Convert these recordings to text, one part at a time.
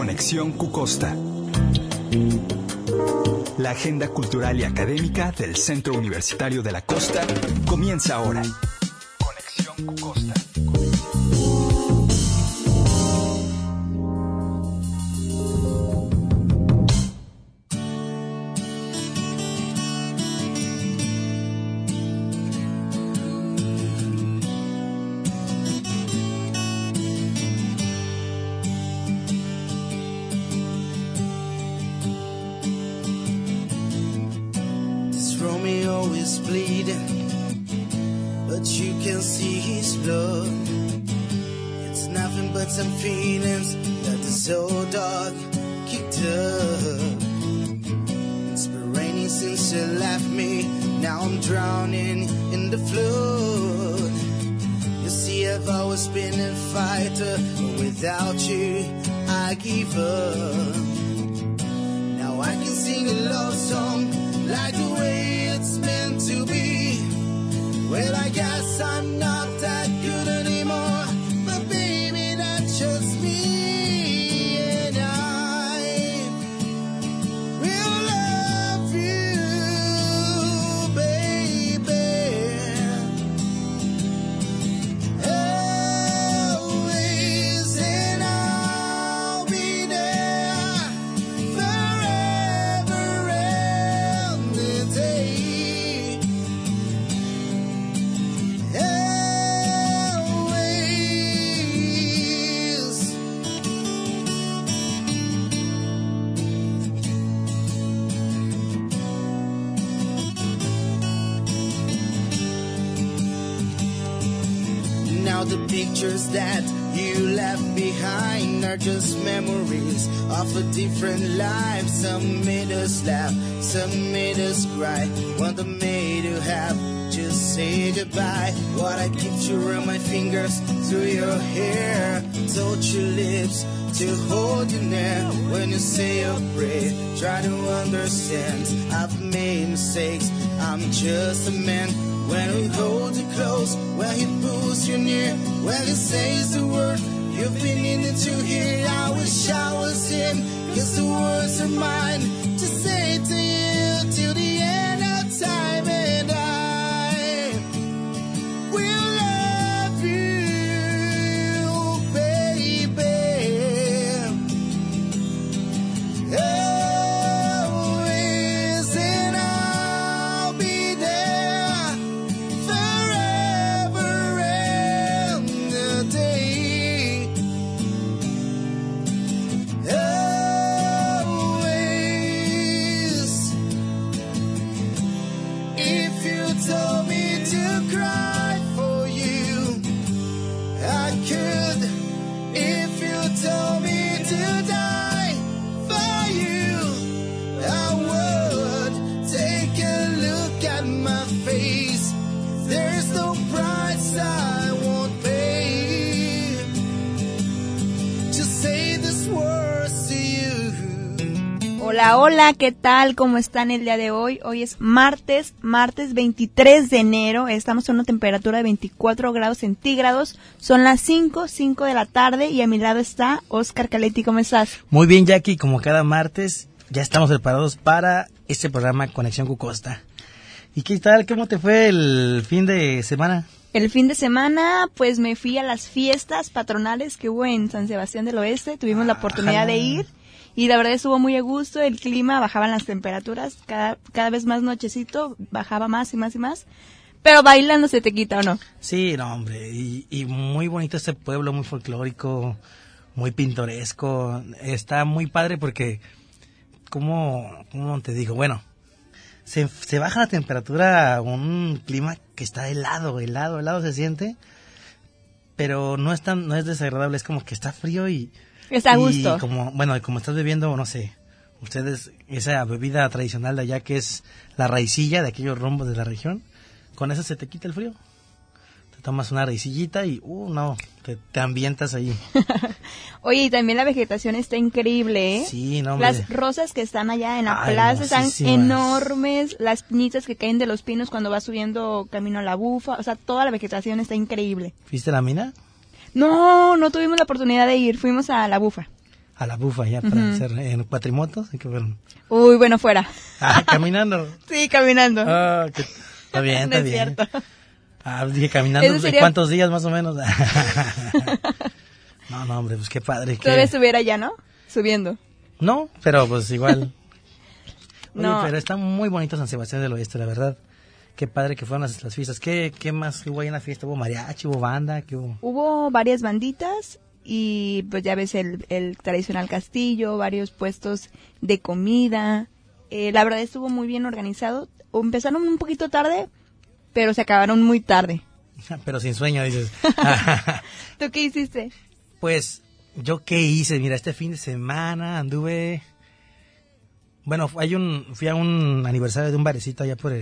Conexión Cucosta. La agenda cultural y académica del Centro Universitario de la Costa comienza ahora. Conexión Cucosta. Some feelings that are so dark, kicked up. It's been raining since you left me. Now I'm drowning in the flood. You see, I've always been a fighter, but without you, I give up. Now I can sing a love song like the way it's meant to be. Well, I guess I'm not that good anymore. Just me and I will love you, baby, always, and I'll be there forever and the day. The pictures that you left behind are just memories of a different life. Some made us laugh, some made us cry. One that made you have just say goodbye. What I keep you around my fingers through your hair, touch your lips to hold you near. When you say your prayer, try to understand. I've made mistakes, I'm just a man. When he holds you close, when he pulls you near, when he says the word you've been needing to hear. I wish I was him, 'cause the words are mine to say to you till the end of time. And I will love you, baby, always, and I'll be there. Told me to cry for you, I could. If you told me to die for you, I would. Take a look at my face, there's no price I won't pay to say this words to you. Hola, hola, ¿qué tal? ¿Cómo están el día de hoy? Hoy es martes 23 de enero, estamos en una temperatura de 24 grados centígrados, son las 5 de la tarde y a mi lado está Oscar Caletti, ¿cómo estás? Muy bien, Jackie, como cada martes, ya estamos preparados para este programa Conexión Cucosta. ¿Y qué tal? ¿Cómo te fue el fin de semana? El fin de semana, pues me fui a las fiestas patronales que hubo en San Sebastián del Oeste, tuvimos la oportunidad de ir. Y la verdad estuvo muy a gusto, el clima, bajaban las temperaturas, cada vez más nochecito, bajaba más y más y más. Pero bailando se te quita, ¿o no? Sí, no, hombre, y muy bonito este pueblo, muy folclórico, muy pintoresco. Está muy padre porque, ¿cómo te digo? Bueno, se baja la temperatura a un clima que está helado se siente, pero no es desagradable, es como que está frío y... Está a gusto. Y como estás bebiendo, no sé, ustedes, esa bebida tradicional de allá que es la raicilla de aquellos rombos de la región, con eso se te quita el frío. Te tomas una raicillita y, te ambientas ahí. Oye, y también la vegetación está increíble, ¿eh? Sí, no, hombre. Las rosas que están allá en la plaza están enormes, las piñitas que caen de los pinos cuando vas subiendo camino a la Bufa, o sea, toda la vegetación está increíble. ¿Viste la mina? No tuvimos la oportunidad de ir, fuimos a la Bufa. a la bufa ya para hacer en cuatrimotos. Y que fueron, Uy, bueno, fuera. caminando. Sí, caminando. Está bien, No está es bien. cierto. Dije caminando, Eso sería- ¿cuántos días más o menos? No, hombre, pues qué padre. Todavía estuviera ya, ¿no? Subiendo. No, pero pues igual. Oye, No. pero está muy bonito San Sebastián del Oeste, la verdad. Qué padre que fueron las fiestas. ¿Qué más hubo ahí en la fiesta? ¿Hubo mariachi, hubo banda? ¿Qué hubo? Hubo varias banditas y pues ya ves el tradicional castillo, varios puestos de comida. La verdad estuvo muy bien organizado. Empezaron un poquito tarde, pero se acabaron muy tarde. Pero sin sueño, dices. ¿Tú qué hiciste? Pues, ¿yo qué hice? Mira, este fin de semana anduve... Bueno, fui a un aniversario de un barecito allá por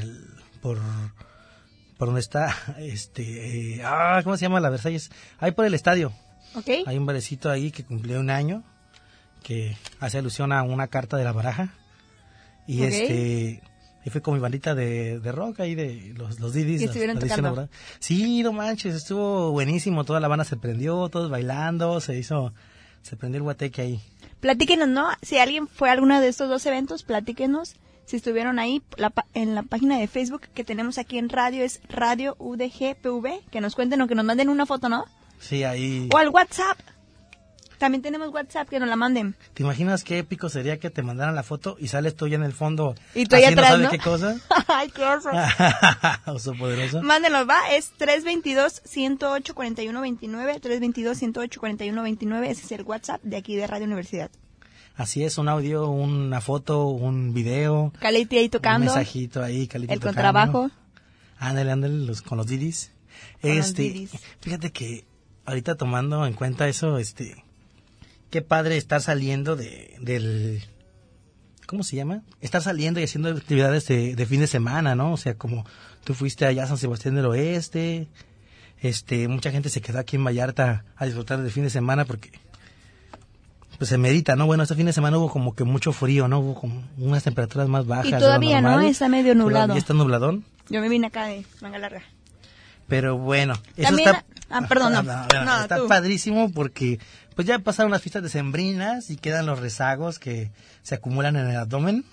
donde está, ¿cómo se llama la Versalles? Ahí por el estadio. ¿Ok? Hay un barecito ahí que cumplió un año, que hace alusión a una carta de la baraja. Y Ok. y fui con mi bandita de rock ahí de los Didis. ¿Y estuvieron tocando? ¿Verdad? Sí, no manches, estuvo buenísimo, toda la banda se prendió, todos bailando, se prendió el guateque ahí. Platíquenos, ¿no? Si alguien fue a alguno de estos dos eventos, platíquenos. Si estuvieron ahí, en la página de Facebook que tenemos aquí en radio, es Radio UDGPV, que nos cuenten o que nos manden una foto, ¿no? Sí, ahí. O al WhatsApp. También tenemos WhatsApp, que nos la manden. ¿Te imaginas qué épico sería que te mandaran la foto y sales tú ya en el fondo Y tú ahí haciendo atrás, sabe ¿no? qué cosa? Ay, qué oso. Oso poderoso. Mándenos, va, es 322-108-4129, 322-108-4129, ese es el WhatsApp de aquí de Radio Universidad. Así es, un audio, una foto, un video, Caleti ahí un tocando, mensajito ahí, Calito el tocando. contrabajo. Ándale, con los Didis. Con los Didis. Fíjate que ahorita tomando en cuenta eso, qué padre estar saliendo del... ¿Cómo se llama? Estar saliendo y haciendo actividades de fin de semana, ¿no? O sea, como tú fuiste allá a San Sebastián del Oeste, mucha gente se quedó aquí en Vallarta a disfrutar del fin de semana porque pues se merita, ¿no? Bueno, este fin de semana hubo como que mucho frío, ¿no? Hubo como unas temperaturas más bajas. Y de lo todavía, ¿no? normal. Está medio nublado. Todavía está nubladón. Yo me vine acá de manga larga. Pero bueno, eso También, está... perdón, no. No, está tú. padrísimo porque pues ya pasaron las fiestas decembrinas y quedan los rezagos que se acumulan en el abdomen.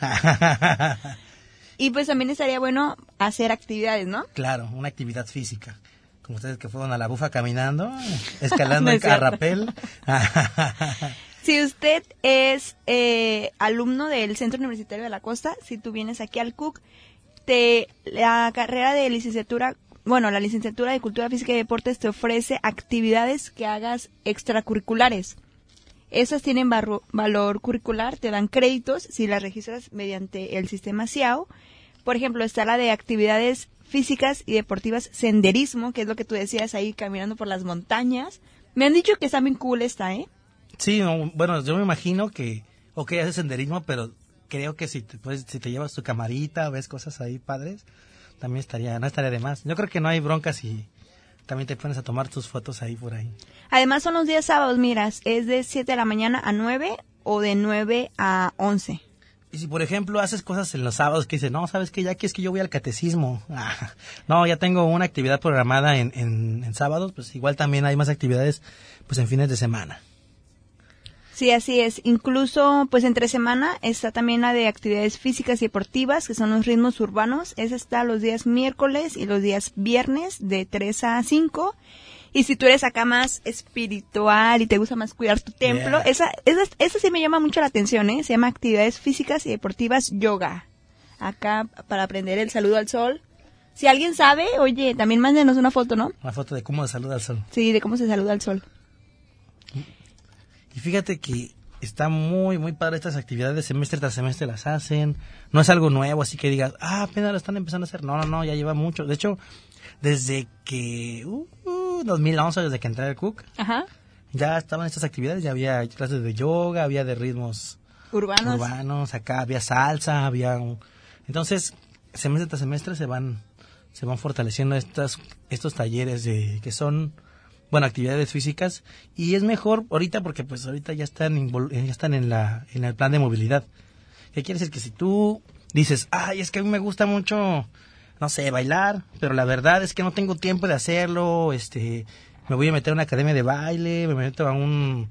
Y pues también estaría bueno hacer actividades, ¿no? Claro, una actividad física. Como ustedes que fueron a la bufa caminando, escalando No el es cierto. carrapel. Si usted es alumno del Centro Universitario de la Costa, si tú vienes aquí al CUC, la carrera de licenciatura, bueno, la licenciatura de Cultura Física y Deportes te ofrece actividades que hagas extracurriculares. Esas tienen valor curricular, te dan créditos si las registras mediante el sistema CIAO. Por ejemplo, está la de actividades físicas y deportivas, senderismo, que es lo que tú decías ahí, caminando por las montañas. Me han dicho que está bien cool esta, ¿eh? Sí, no, bueno, yo me imagino que, haces senderismo, pero creo que si te llevas tu camarita, ves cosas ahí padres, también no estaría de más. Yo creo que no hay broncas si también te pones a tomar tus fotos ahí por ahí. Además son los días sábados, miras, es de 7 de la mañana a 9 o de 9 a 11. Y si, por ejemplo, haces cosas en los sábados que dices, no, ¿sabes qué? Ya que es que yo voy al catecismo. No, ya tengo una actividad programada en sábados, pues igual también hay más actividades pues en fines de semana. Sí, así es. Incluso, pues entre semana está también la de actividades físicas y deportivas, que son los ritmos urbanos. Esa está los días miércoles y los días viernes de 3 a 5. Y si tú eres acá más espiritual y te gusta más cuidar tu templo, Yeah. esa sí me llama mucho la atención, ¿eh? Se llama actividades físicas y deportivas yoga. Acá para aprender el saludo al sol. Si alguien sabe, oye, también mándenos una foto, ¿no? Una foto de cómo se saluda al sol. Sí, de cómo se saluda al sol. Y fíjate que está muy, muy padre estas actividades, semestre tras semestre las hacen. No es algo nuevo, así que digas, apenas lo están empezando a hacer. No, ya lleva mucho. De hecho, desde que, 2011, desde que entré al CUC, Ajá. ya estaban estas actividades, ya había clases de yoga, había de ritmos urbanos, acá había salsa, Entonces, semestre tras semestre se van fortaleciendo estos talleres que son, bueno, actividades físicas, y es mejor ahorita porque pues ahorita ya están en el plan de movilidad. ¿Qué quiere decir? Que si tú dices, es que a mí me gusta mucho, no sé, bailar, pero la verdad es que no tengo tiempo de hacerlo, me voy a meter a una academia de baile, me meto a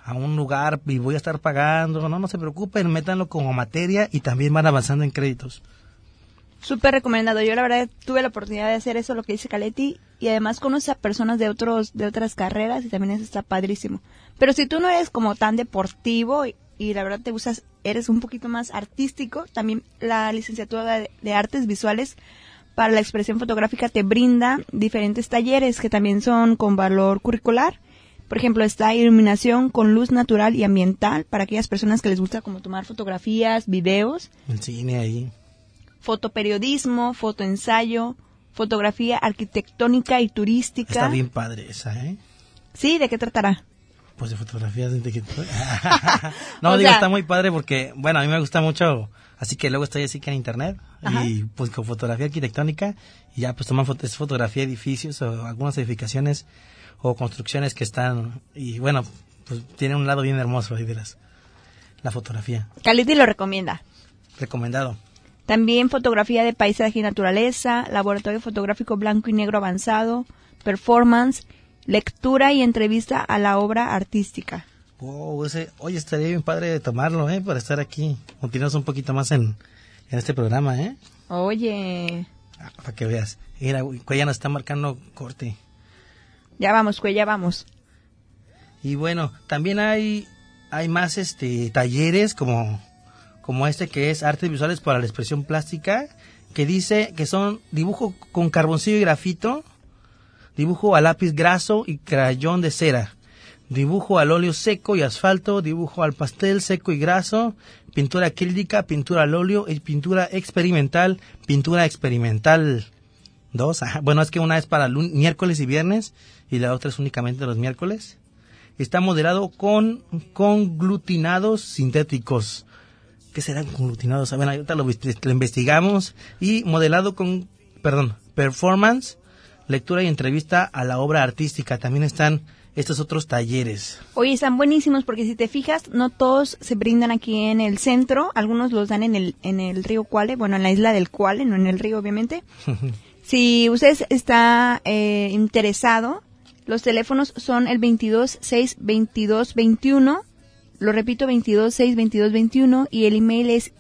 a un lugar y voy a estar pagando, no se preocupen, métanlo como materia y también van avanzando en créditos. Súper recomendado. Yo la verdad tuve la oportunidad de hacer eso, lo que dice Caletti, y además conoces a personas de otras carreras y también eso está padrísimo. Pero si tú no eres como tan deportivo y la verdad eres un poquito más artístico, también la licenciatura de Artes Visuales para la expresión fotográfica te brinda diferentes talleres que también son con valor curricular. Por ejemplo, está iluminación con luz natural y ambiental para aquellas personas que les gusta como tomar fotografías, videos. El cine ahí. Fotoperiodismo, fotoensayo, fotografía arquitectónica y turística. Está bien padre esa, ¿eh? Sí, ¿de qué tratará? Pues de fotografías. No, digo, está muy padre porque, bueno, a mí me gusta mucho, así que luego estoy así que en internet. Ajá. Y pues con fotografía arquitectónica y ya pues toman fotografía de edificios o algunas edificaciones o construcciones que están, y bueno, pues tiene un lado bien hermoso ahí de la fotografía. Caletti lo recomienda. Recomendado. También fotografía de paisaje y naturaleza, laboratorio fotográfico blanco y negro avanzado, performance, lectura y entrevista a la obra artística. Oye, estaría bien padre de tomarlo, para estar aquí. Continuamos un poquito más en este programa, Oye. Para que veas. Mira, Cuella nos está marcando corte. Ya vamos, Cuella, vamos. Y bueno, también hay más talleres como este que es Artes Visuales para la Expresión Plástica, que dice que son dibujo con carboncillo y grafito, dibujo a lápiz graso y crayón de cera, dibujo al óleo seco y asfalto, dibujo al pastel seco y graso, pintura acrílica, pintura al óleo y pintura experimental 2. Bueno, es que una es para miércoles y viernes y la otra es únicamente los miércoles. Está modelado con conglutinados sintéticos. ¿Qué serán conglutinados? Bueno, ahorita lo investigamos. Y modelado con, performance, lectura y entrevista a la obra artística. También están estos otros talleres. Oye, están buenísimos porque si te fijas, no todos se brindan aquí en el centro. Algunos los dan en el río Cuale, bueno, en la isla del Cuale, no en el río, obviamente. Si usted está interesado, los teléfonos son el 22-6-22-21. Lo repito, 22-6-22-21, y el email es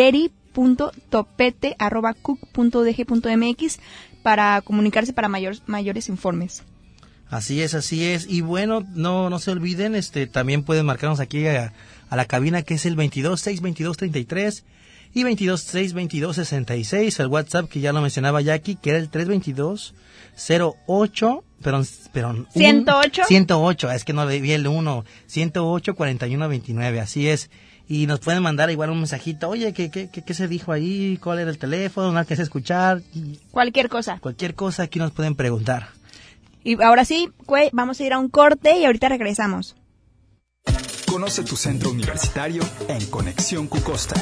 ireri.topete@cuc.udg.mx para comunicarse para mayores informes. Así es. Y bueno, no se olviden, también pueden marcarnos aquí a la cabina, que es el 22-6-22-33 y 22-6-22-66, el WhatsApp que ya lo mencionaba Jackie, que era el 322-08, pero 108, es que no vi el 1, 108-41-29, así es. Y nos pueden mandar igual un mensajito, oye, ¿qué se dijo ahí? ¿Cuál era el teléfono? ¿No qué se escuchar? Cualquier cosa, aquí nos pueden preguntar. Y ahora sí, vamos a ir a un corte y ahorita regresamos. Conoce tu centro universitario en Conexión Cucosta.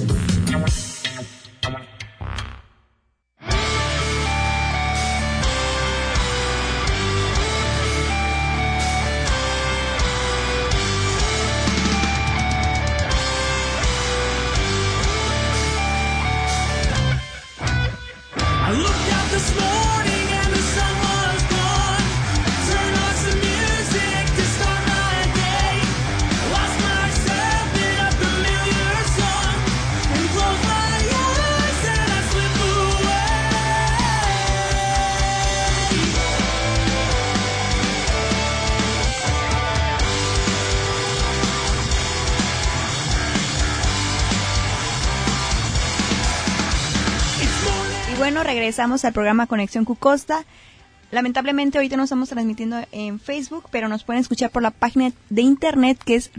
Bueno, regresamos al programa Conexión Cucosta. Lamentablemente ahorita no estamos transmitiendo en Facebook, pero nos pueden escuchar por la página de internet que es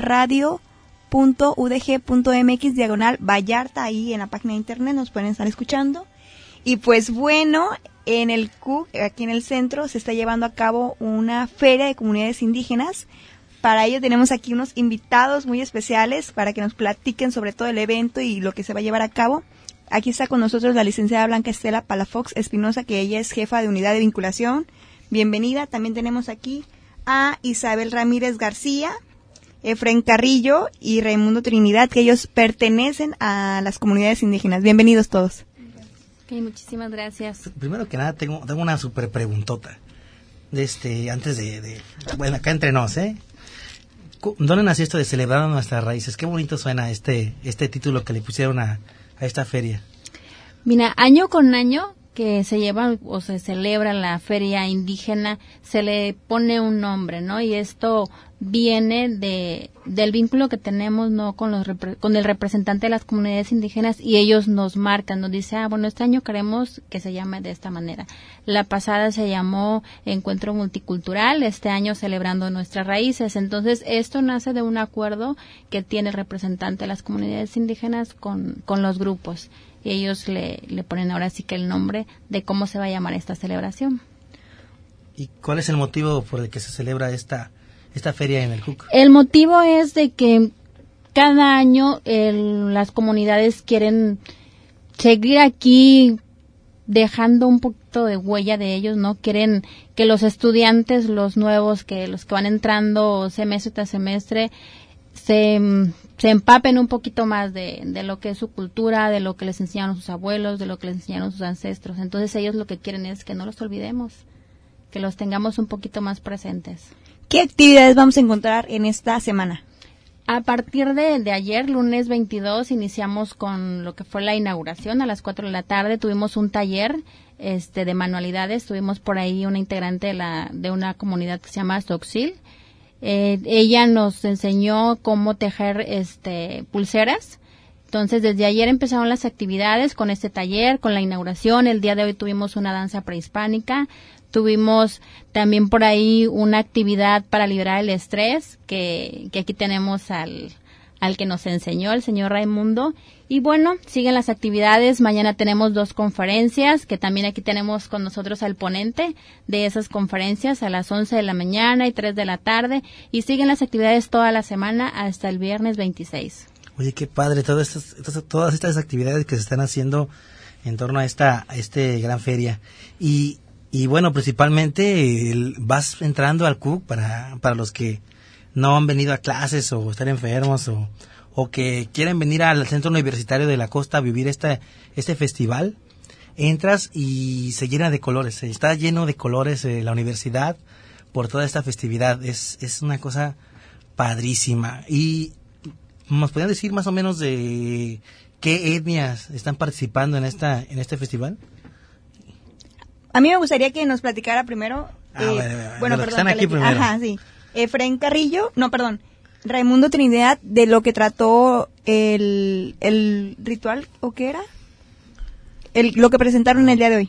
radio.udg.mx/Vallarta. Ahí en la página de internet nos pueden estar escuchando. Y pues bueno, en el CUC, aquí en el centro, se está llevando a cabo una feria de comunidades indígenas. Para ello tenemos aquí unos invitados muy especiales para que nos platiquen sobre todo el evento y lo que se va a llevar a cabo. Aquí está con nosotros la licenciada Blanca Estela Palafox Espinosa, que ella es jefa de unidad de vinculación. Bienvenida. También tenemos aquí a Isabel Ramírez García, Efren Carrillo y Raimundo Trinidad, que ellos pertenecen a las comunidades indígenas. Bienvenidos todos. Okay, muchísimas gracias. Primero que nada, tengo una súper preguntota. Antes bueno, acá entre nos, ¿Dónde nació esto de celebrar nuestras raíces? Qué bonito suena este título que le pusieron a esta feria. Mira, año con año que se lleva o se celebra la feria indígena, se le pone un nombre, ¿no? Y esto viene del vínculo que tenemos, ¿no? Con el representante de las comunidades indígenas, y ellos nos marcan, nos dicen, bueno, este año queremos que se llame de esta manera. La pasada se llamó Encuentro Multicultural, este año celebrando nuestras raíces. Entonces, esto nace de un acuerdo que tiene el representante de las comunidades indígenas con los grupos. Y ellos le ponen ahora sí que el nombre de cómo se va a llamar esta celebración. ¿Y cuál es el motivo por el que se celebra esta feria en el JUC? El motivo es de que cada año las comunidades quieren seguir aquí dejando un poquito de huella de ellos, ¿no? Quieren que los estudiantes, los nuevos, que los que van entrando semestre tras semestre, se empapen un poquito más de lo que es su cultura, de lo que les enseñaron sus abuelos, de lo que les enseñaron sus ancestros. Entonces ellos lo que quieren es que no los olvidemos, que los tengamos un poquito más presentes. ¿Qué actividades vamos a encontrar en esta semana? A partir de ayer, lunes 22, iniciamos con lo que fue la inauguración a las 4 de la tarde. Tuvimos un taller de manualidades. Tuvimos por ahí una integrante de una comunidad que se llama Soxil. Ella nos enseñó cómo tejer pulseras. Entonces, desde ayer empezaron las actividades con este taller, con la inauguración. El día de hoy tuvimos una danza prehispánica. Tuvimos también por ahí una actividad para liberar el estrés, que aquí tenemos al que nos enseñó, el señor Raimundo. Y bueno, siguen las actividades. Mañana tenemos 2 conferencias, que también aquí tenemos con nosotros al ponente de esas conferencias a las 11 de la mañana y 3 de la tarde. Y siguen las actividades toda la semana hasta el viernes 26. Oye, qué padre, todas estas actividades que se están haciendo en torno a esta gran feria. Y bueno, principalmente vas entrando al CUC para los que no han venido a clases o están enfermos o que quieren venir al Centro Universitario de la Costa a vivir este festival. Entras y se llena de colores, está lleno de colores la universidad por toda esta festividad. Es una cosa padrísima. Y ¿nos podrían decir más o menos de qué etnias están participando en este festival? A mí me gustaría que nos platicara primero. Bueno, perdón. Están aquí primero. Ajá, sí. Efraín Carrillo, Raimundo Trinidad, de lo que trató el ritual, ¿o qué era? Lo que presentaron el día de hoy.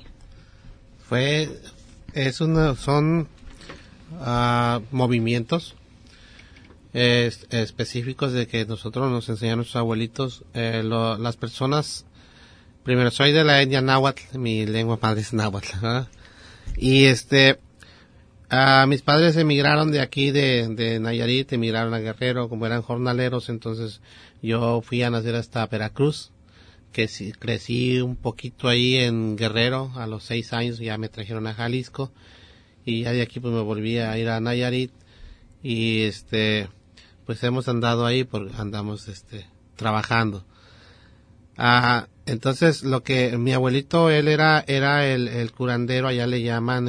Son movimientos específicos de que nosotros nos enseñaron nuestros abuelitos. Las personas, primero soy de la etnia náhuatl, mi lengua madre es náhuatl, ¿verdad? Y mis padres emigraron de aquí, de Nayarit, emigraron a Guerrero, como eran jornaleros. Entonces yo fui a nacer hasta Veracruz, que sí, crecí un poquito ahí en Guerrero. A los 6 años ya me trajeron a Jalisco, y ya de aquí pues me volví a ir a Nayarit, y pues hemos andado ahí andamos trabajando. Entonces lo que mi abuelito, él era el curandero, allá le llaman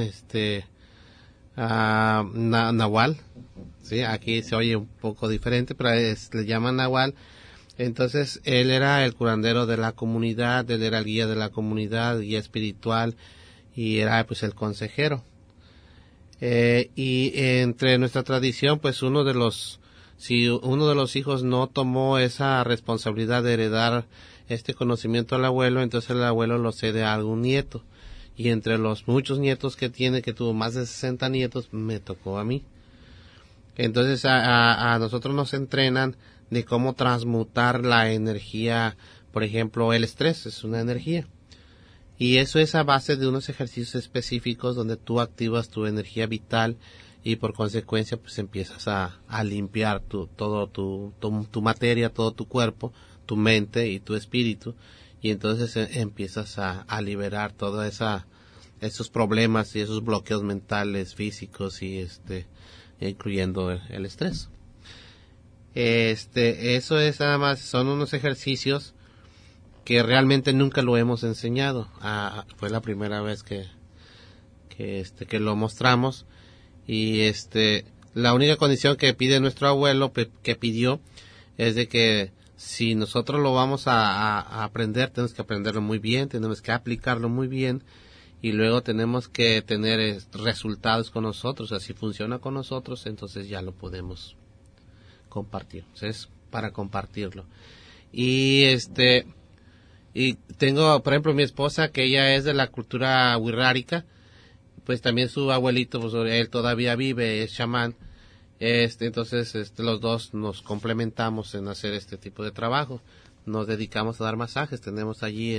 Nahual, sí, aquí se oye un poco diferente, pero le llaman Nahual. Entonces él era el curandero de la comunidad, él era el guía de la comunidad, guía espiritual, y era pues el consejero. Y entre nuestra tradición, pues si uno de los hijos no tomó esa responsabilidad de heredar este conocimiento al abuelo, entonces el abuelo lo cede a algún nieto. Y entre los muchos nietos que tiene, que tuvo más de 60 nietos, me tocó a mí. Entonces a nosotros nos entrenan de cómo transmutar la energía. Por ejemplo, el estrés es una energía. Y eso es a base de unos ejercicios específicos donde tú activas tu energía vital, y por consecuencia pues empiezas a limpiar todo tu materia, todo tu cuerpo, tu mente y tu espíritu. Y entonces empiezas a liberar todos esos problemas y esos bloqueos mentales, físicos, y incluyendo el estrés. Eso es nada más, son unos ejercicios que realmente nunca lo hemos enseñado. Fue la primera vez que lo mostramos, y la única condición que pide nuestro abuelo, que pidió, es de que si nosotros lo vamos a aprender, tenemos que aprenderlo muy bien, tenemos que aplicarlo muy bien, y luego tenemos que tener resultados con nosotros. O sea, si funciona con nosotros, entonces ya lo podemos compartir. O sea, es para compartirlo. Y y tengo, por ejemplo, mi esposa, que ella es de la cultura wixárika, pues también su abuelito, pues él todavía vive, es chamán. Entonces, los dos nos complementamos en hacer este tipo de trabajo. Nos dedicamos a dar masajes. Tenemos allí,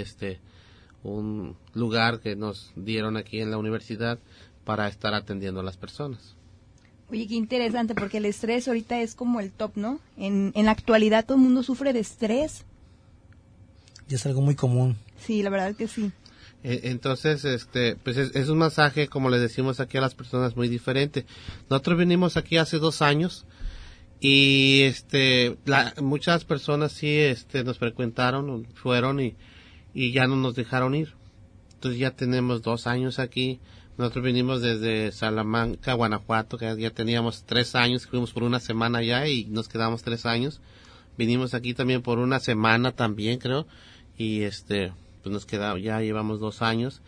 un lugar que nos dieron aquí en la universidad para estar atendiendo a las personas. Oye, qué interesante, porque el estrés ahorita es como el top, ¿no? En la actualidad todo el mundo sufre de estrés. Y es algo muy común. Sí, la verdad que sí. Entonces, pues es un masaje, como le decimos aquí a las personas, muy diferente. Nosotros vinimos aquí hace 2 años y muchas personas sí nos frecuentaron, fueron y ya no nos dejaron ir. Entonces ya tenemos 2 años aquí. Nosotros vinimos desde Salamanca, Guanajuato, que ya teníamos 3 años, fuimos por una semana allá y nos quedamos 3 años. Vinimos aquí también por una semana también, creo, y pues nos quedamos, ya llevamos 2 años.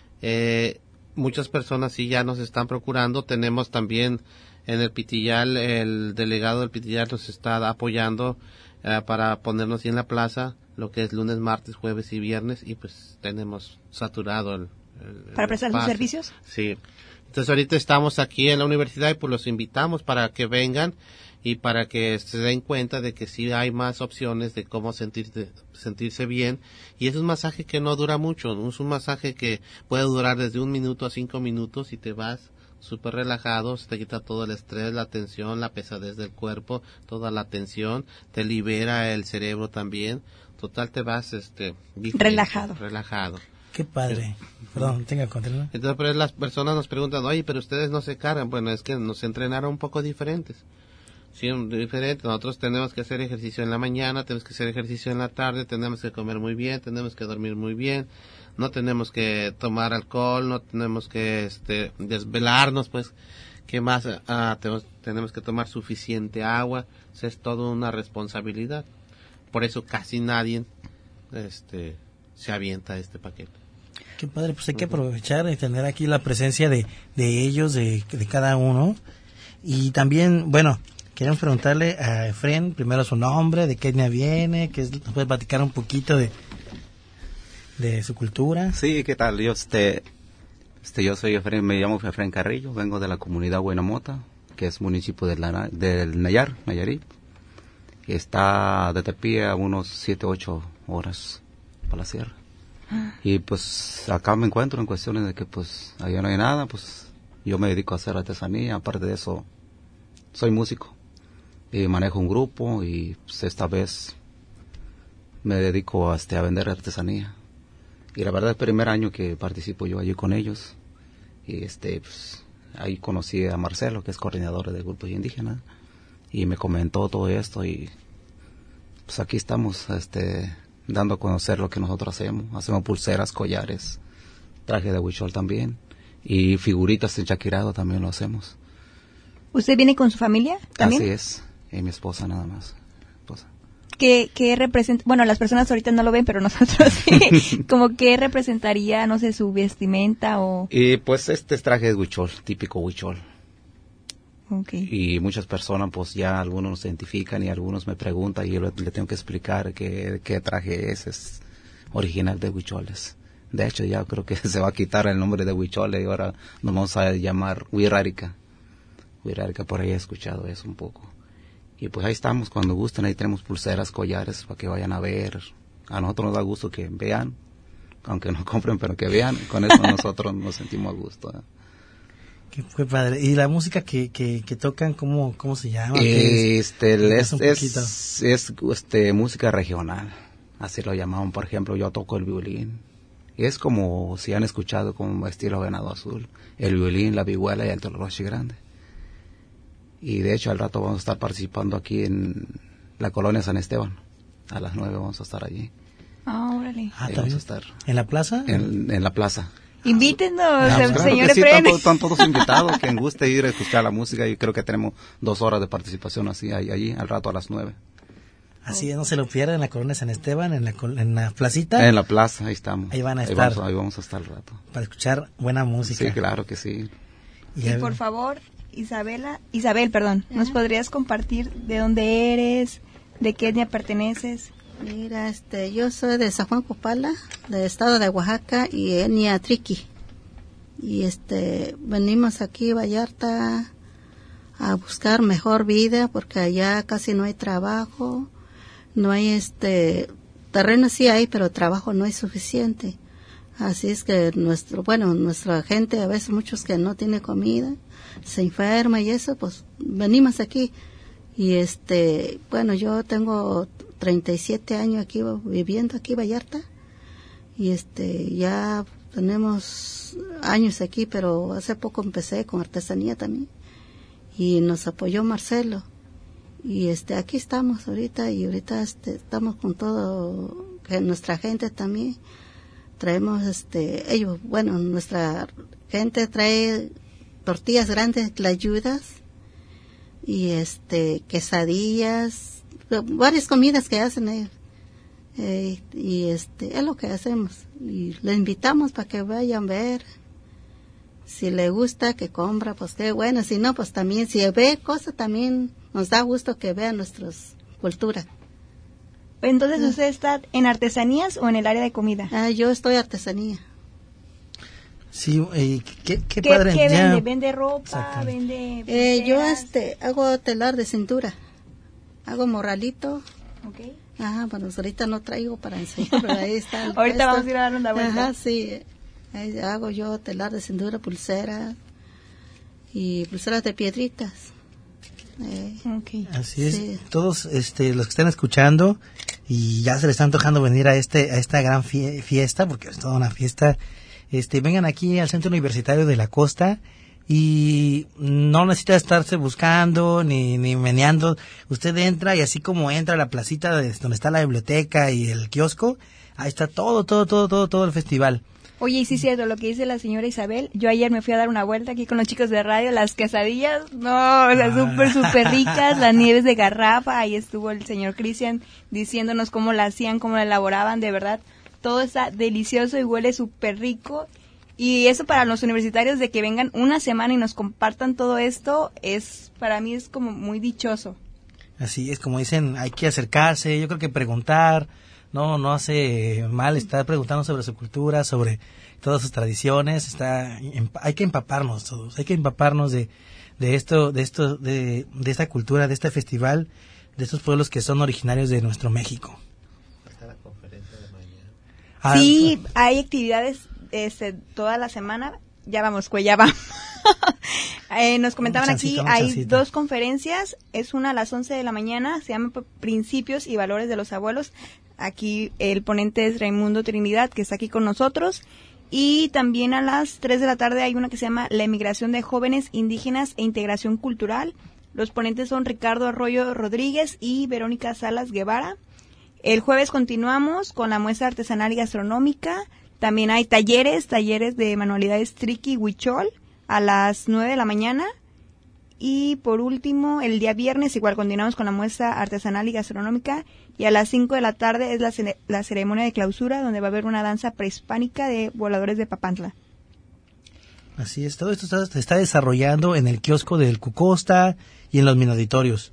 Muchas personas sí ya nos están procurando. Tenemos también en el Pitillal, el delegado del Pitillal nos está apoyando para ponernos ahí en la plaza, lo que es lunes, martes, jueves y viernes, y pues tenemos saturado ¿Para prestar sus servicios? Sí. Entonces ahorita estamos aquí en la universidad y pues los invitamos para que vengan y para que se den cuenta de que sí hay más opciones de cómo sentirse bien. Y es un masaje que no dura mucho, es un masaje que puede durar desde 1 minuto a 5 minutos y te vas súper relajado, se te quita todo el estrés, la tensión, la pesadez del cuerpo, toda la tensión, te libera el cerebro también. Total, te vas relajado. Qué padre. Perdón, tenga control. Entonces, pero las personas nos preguntan, oye, pero ustedes no se cargan. Bueno, es que nos entrenaron un poco diferentes. Sí, diferente. Nosotros tenemos que hacer ejercicio en la mañana, tenemos que hacer ejercicio en la tarde, tenemos que comer muy bien, tenemos que dormir muy bien, no tenemos que tomar alcohol, no tenemos que desvelarnos, pues, ¿qué más? Tenemos que tomar suficiente agua. O sea, es toda una responsabilidad. Por eso casi nadie se avienta este paquete. Qué padre, pues hay que aprovechar y tener aquí la presencia de ellos, de cada uno. Y también, bueno, queremos preguntarle a Efren primero su nombre, de qué etnia viene, que nos puede platicar un poquito de su cultura. Sí, ¿qué tal? Yo yo soy Efren, me llamo Efren Carrillo, vengo de la comunidad Buenamota, que es municipio del Nayarit. Está de Tepic a unos 7-8 horas para la sierra. Y pues acá me encuentro en cuestiones de que pues allá no hay nada, pues yo me dedico a hacer artesanía. Aparte de eso, soy músico y manejo un grupo y pues esta vez me dedico a vender artesanía. Y la verdad es el primer año que participo yo allí con ellos. Y pues ahí conocí a Marcelo, que es coordinador de grupos indígenas, y me comentó todo esto y pues aquí estamos dando a conocer lo que nosotros hacemos pulseras, collares, traje de huichol también y figuritas en chaquirado también lo hacemos. ¿Usted viene con su familia también? Así es, y mi esposa nada más. ¿Qué representa? Bueno, las personas ahorita no lo ven, pero nosotros sí. ¿Cómo qué representaría, no sé, su vestimenta o...? Y pues es traje de huichol, típico huichol. Okay. Y muchas personas, pues ya algunos nos identifican y algunos me preguntan y yo le tengo que explicar qué traje es original de huicholes. De hecho, ya creo que se va a quitar el nombre de huichol y ahora nos vamos a llamar wixárika. Wixárika, por ahí he escuchado eso un poco. Y pues ahí estamos, cuando gusten, ahí tenemos pulseras, collares para que vayan a ver. A nosotros nos da gusto que vean, aunque no compren, pero que vean. Con eso nosotros nos sentimos a gusto. Qué padre. ¿Y la música que tocan, cómo se llama? Es música regional, así lo llamaban. Por ejemplo, yo toco el violín. Es como, si han escuchado, como estilo Venado Azul, el violín, la vihuela y el tololoche grande. Y de hecho al rato vamos a estar participando aquí en la colonia San Esteban. A las 9 vamos a estar allí. Ah, órale. Ahí vamos a estar. ¿En la plaza? En la plaza. Invítenos, Claro señor que sí, Efren. están todos invitados, quien guste ir a escuchar la música. Yo creo que tenemos 2 horas de participación así allí, al rato a las 9. Así es, no se lo pierdan en la Colonia San Esteban, en la placita. En la plaza, ahí estamos. Ahí van a estar. Ahí vamos a estar al rato. Para escuchar buena música. Sí, claro que sí. Y por favor, Isabel, ¿nos podrías compartir de dónde eres, de qué etnia perteneces? Mira, yo soy de San Juan Copala, del estado de Oaxaca, y etnia Triqui. Y venimos aquí a Vallarta a buscar mejor vida, porque allá casi no hay trabajo, no hay terreno sí hay, pero trabajo no es suficiente. Así es que nuestra gente, a veces muchos que no tiene comida, se enferma y eso, pues venimos aquí. Y yo tengo 37 años aquí viviendo aquí en Vallarta, y ya tenemos años aquí, pero hace poco empecé con artesanía también, y nos apoyó Marcelo, y aquí estamos ahorita, y ahorita estamos con todo, que nuestra gente también traemos nuestra gente trae tortillas grandes, tlayudas, y quesadillas, varias comidas que hacen ellos, y es lo que hacemos, y les invitamos para que vayan a ver. Si le gusta, que compra, pues qué bueno. Si no, pues también, si ve cosas, también nos da gusto que vean nuestras culturas. Entonces, ¿usted está en artesanías o en el área de comida? Yo estoy artesanía. Sí, qué padre. ¿Qué vende? ¿Vende ropa? ¿Vende yo hago telar de cintura. Hago morralito. Okay. Ajá, bueno, ahorita no traigo para enseñar, pero ahí está. Ahorita vamos a ir a dar una vuelta. Ajá, sí. Ahí hago yo telar de cintura, pulseras y pulseras de piedritas. Okay. Así es. Sí. Todos los que están escuchando y ya se les está antojando venir a esta gran fiesta, porque es toda una fiesta, vengan aquí al Centro Universitario de la Costa y no necesita estarse buscando ni meneando. Usted entra y así como entra a la placita donde está la biblioteca y el kiosco, ahí está todo el festival. Oye, y sí es cierto, lo que dice la señora Isabel, yo ayer me fui a dar una vuelta aquí con los chicos de radio, las quesadillas, súper ricas, las nieves de garrafa, ahí estuvo el señor Cristian diciéndonos cómo la hacían, cómo la elaboraban, de verdad, todo está delicioso y huele súper rico, y eso para los universitarios de que vengan una semana y nos compartan todo esto, para mí es como muy dichoso. Así es, como dicen, hay que acercarse, yo creo que preguntar, no hace mal estar preguntando sobre su cultura, sobre todas sus tradiciones, hay que empaparnos todos, hay que empaparnos de esta cultura, de este festival, de estos pueblos que son originarios de nuestro México. Hasta la conferencia de mañana. Sí, hay actividades toda la semana, ya vamos. Nos comentaban aquí, hay 2 conferencias, es una a las 11 de la mañana, se llama Principios y Valores de los Abuelos. Aquí el ponente es Raimundo Trinidad, que está aquí con nosotros. Y también a las 3 de la tarde hay una que se llama La Emigración de Jóvenes Indígenas e Integración Cultural. Los ponentes son Ricardo Arroyo Rodríguez y Verónica Salas Guevara. El jueves continuamos con la muestra artesanal y gastronómica. También hay talleres de manualidades triqui y huichol a las 9 de la mañana. Y por último, el día viernes igual continuamos con la muestra artesanal y gastronómica, y a las 5 de la tarde es la ceremonia de clausura, donde va a haber una danza prehispánica de voladores de Papantla. Así es, todo esto se está desarrollando en el kiosco del Cucosta y en los minoauditorios.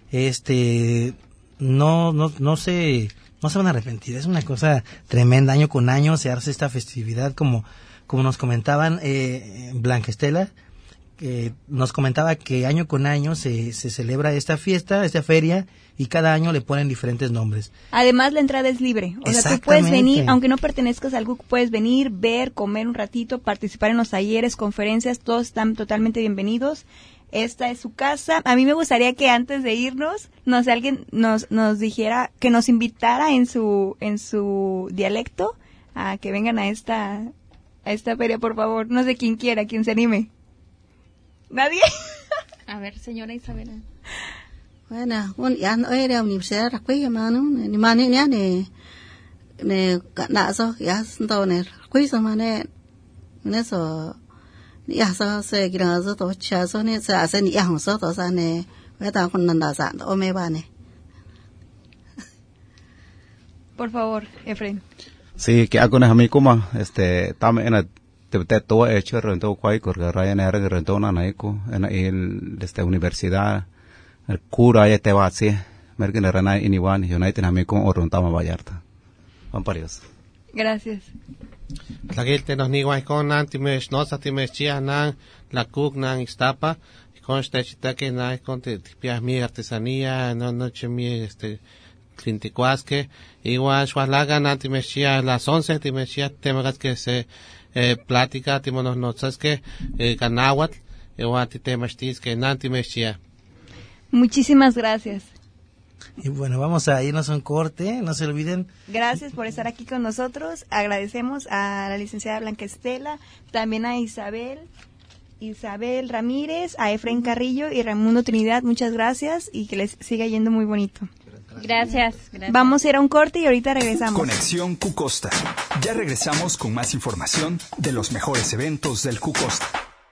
No se van a arrepentir, es una cosa tremenda. Año con año se hace esta festividad, como nos comentaban Blanca Estela, nos comentaba que año con año se celebra esta fiesta, esta feria, y cada año le ponen diferentes nombres. Además, la entrada es libre. O sea, tú puedes venir, aunque no pertenezcas al grupo, puedes venir, ver, comer un ratito, participar en los talleres, conferencias, todos están totalmente bienvenidos. Esta es su casa. A mí me gustaría que antes de irnos, no sé, alguien nos dijera, que nos invitara en su dialecto a que vengan a esta feria, por favor. No sé quién quiera, quién se anime. ¿Nadie? A ver, señora Isabela. Bueno, ya no era universidad Raquel, mano, ni mane ya ne nazo ya sto ne Raquel mane en eso ya se gira zo to cha so ni se hace ni ya so to sa ne ve ta con nanda sa o me va ne. Por favor, Efren. Sí, que hago una amicuma, tame en te todo hecho rento cuai cor Ryanair rento una naico en el universidad el cura ya te va así, merken de Renai Iniwan United amico o Rontama Vallarta. Van parios. Gracias. La gente nos ni guay con antimesh no satimesh chia nan la cook nan Ixtapa con este chita que nan con te tipia mi artesanía no noche mi Trinticuasque igual Schwalagan antimesh chia las 11 antimesh chia temas que se plática timonos no sabes que Canahuatl igual temas que nan antimesh chia. Muchísimas gracias. Y bueno, vamos a irnos a un corte, no se olviden. Gracias por estar aquí con nosotros. Agradecemos a la licenciada Blanca Estela, también a Isabel Ramírez, a Efren Carrillo y Raimundo Trinidad. Muchas gracias y que les siga yendo muy bonito. Gracias. Vamos a ir a un corte y ahorita regresamos. Conexión Q-Costa. Ya regresamos con más información de los mejores eventos del Q-Costa.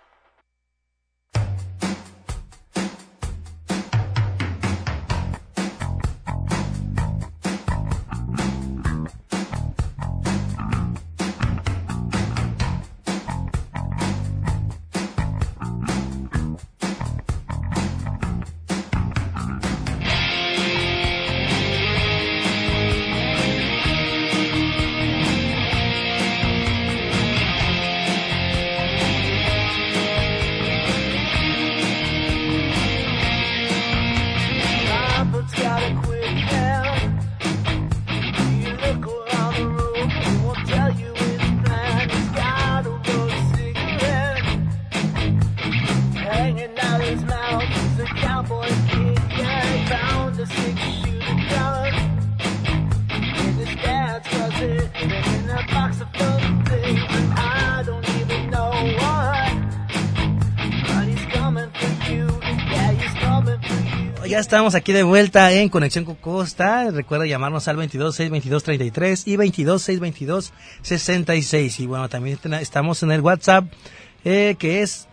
Ya estamos aquí de vuelta en Conexión con Costa. Recuerda llamarnos al 22-622-33 y 22-622-66. Y bueno, también estamos en el WhatsApp, que es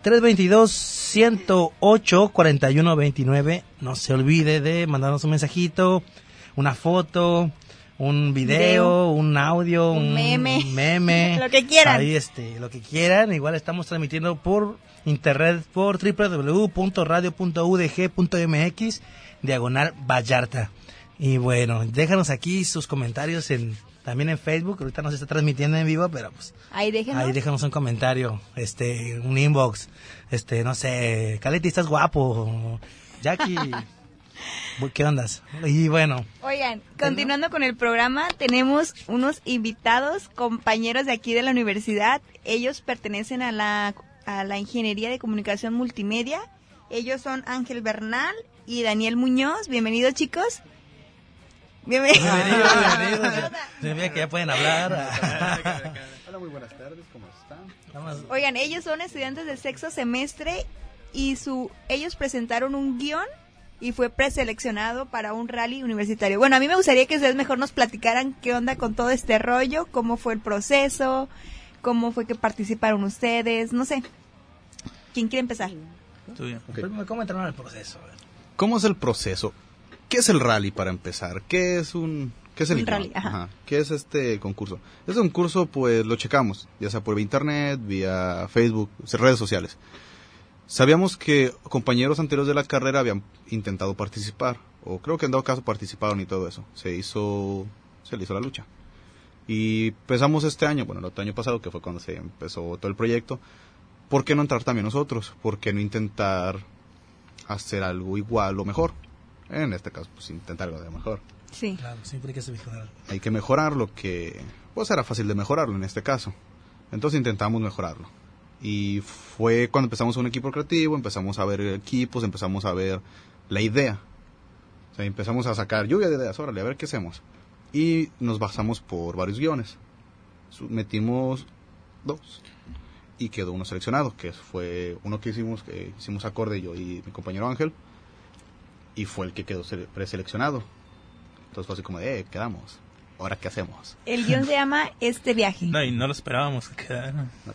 322-108-4129. No se olvide de mandarnos un mensajito, una foto, un video, un audio, un meme. Lo que quieran. Ahí lo que quieran. Igual estamos transmitiendo por internet por www.radio.udg.mx/Vallarta. Y bueno, déjanos aquí sus comentarios también en Facebook. Ahorita no se está transmitiendo en vivo, pero pues ahí déjanos un comentario, un inbox, no sé, Caleti, estás guapo, Jackie, ¿qué ondas? Y bueno. Oigan, continuando con el programa, tenemos unos invitados, compañeros de aquí de la universidad. Ellos pertenecen a la Ingeniería de Comunicación Multimedia. Ellos son Ángel Bernal y Daniel Muñoz. Bienvenidos, chicos. Bienvenidos. Se ve que ya pueden hablar. Hola, muy buenas tardes, ¿cómo están? Oigan, ellos son estudiantes del sexto semestre y ellos presentaron un guión y fue preseleccionado para un rally universitario. Bueno, a mí me gustaría que ustedes mejor nos platicaran qué onda con todo este rollo, cómo fue el proceso, cómo fue que participaron ustedes, no sé. ¿Quién quiere empezar? Okay. ¿Cómo entraron al proceso? ¿Cómo es el proceso? ¿Qué es el rally para empezar? ¿Qué es el rally? Ajá. ¿Qué es este concurso? Este concurso pues lo checamos, ya sea por internet, vía Facebook, redes sociales. Sabíamos que compañeros anteriores de la carrera habían intentado participar, o creo que en dado caso participaron y todo eso. Se le hizo la lucha. Y pensamos este año, bueno, el otro año pasado, que fue cuando se empezó todo el proyecto, ¿por qué no entrar también nosotros? ¿Por qué no intentar hacer algo igual o mejor? En este caso, pues intentar algo de mejor. Sí. Claro, siempre hay que mejorar. Hay que mejorar lo que, pues era fácil de mejorarlo en este caso. Entonces intentamos mejorarlo. Y fue cuando empezamos un equipo creativo, empezamos a ver equipos, empezamos a ver la idea. O sea, empezamos a sacar lluvia de ideas, órale, a ver qué hacemos. Y nos basamos por varios guiones. Metimos 2 y quedó uno seleccionado, que fue uno que hicimos acorde yo y mi compañero Ángel, y fue el que quedó preseleccionado. Entonces fue así como de, quedamos, ¿ahora qué hacemos? El guión se llama Este Viaje. No, y no lo esperábamos que quedara.